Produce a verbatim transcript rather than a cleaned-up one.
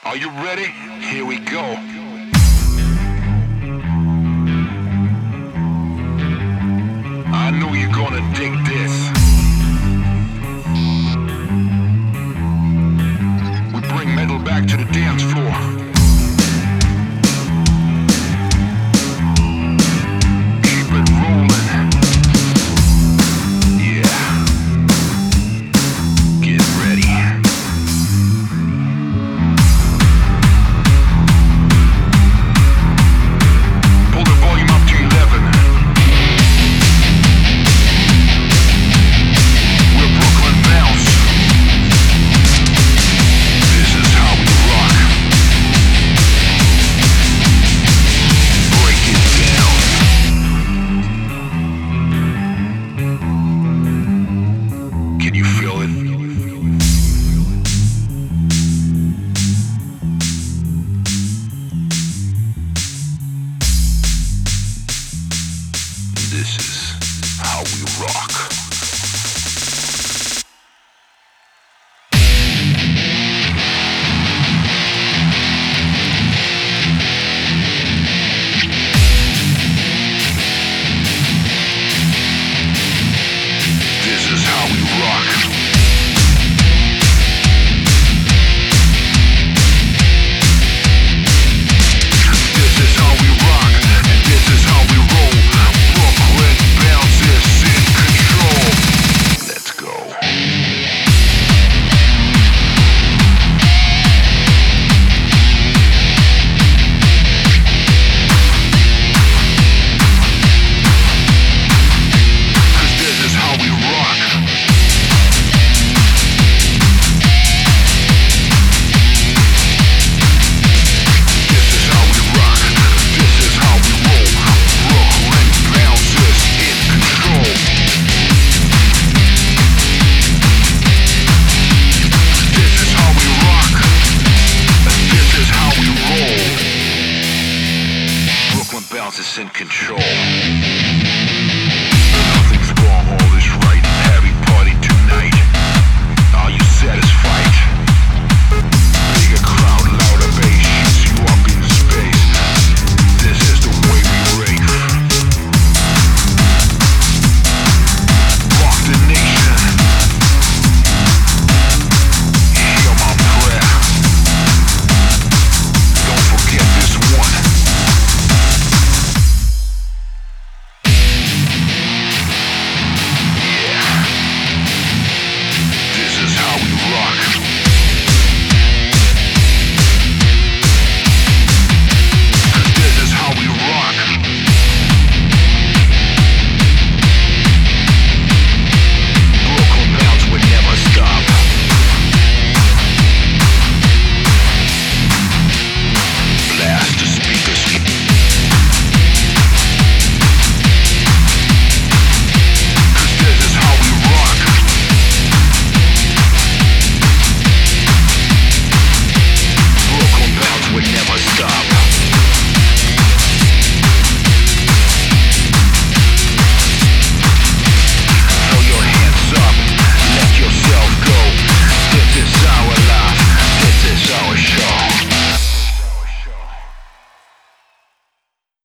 Are you ready? Here we go. I know you're gonna dig this. We bring metal back to the dance floor. Keep it rolling. Yeah. Get ready. Pull the volume up to eleven. We're Brooklyn Bounce. This is how we rock. Break it down. Can you feel it? This is how we rock. This is how we rock. This is how we rock, and this is how we roll. Brooklyn Bounce is in control. Let's go. Cause this is how we rock. This is how we rock. This is how we roll. Brooklyn Bounce is in control. This is how we rock. This is how we roll. Brooklyn Bounce is in control.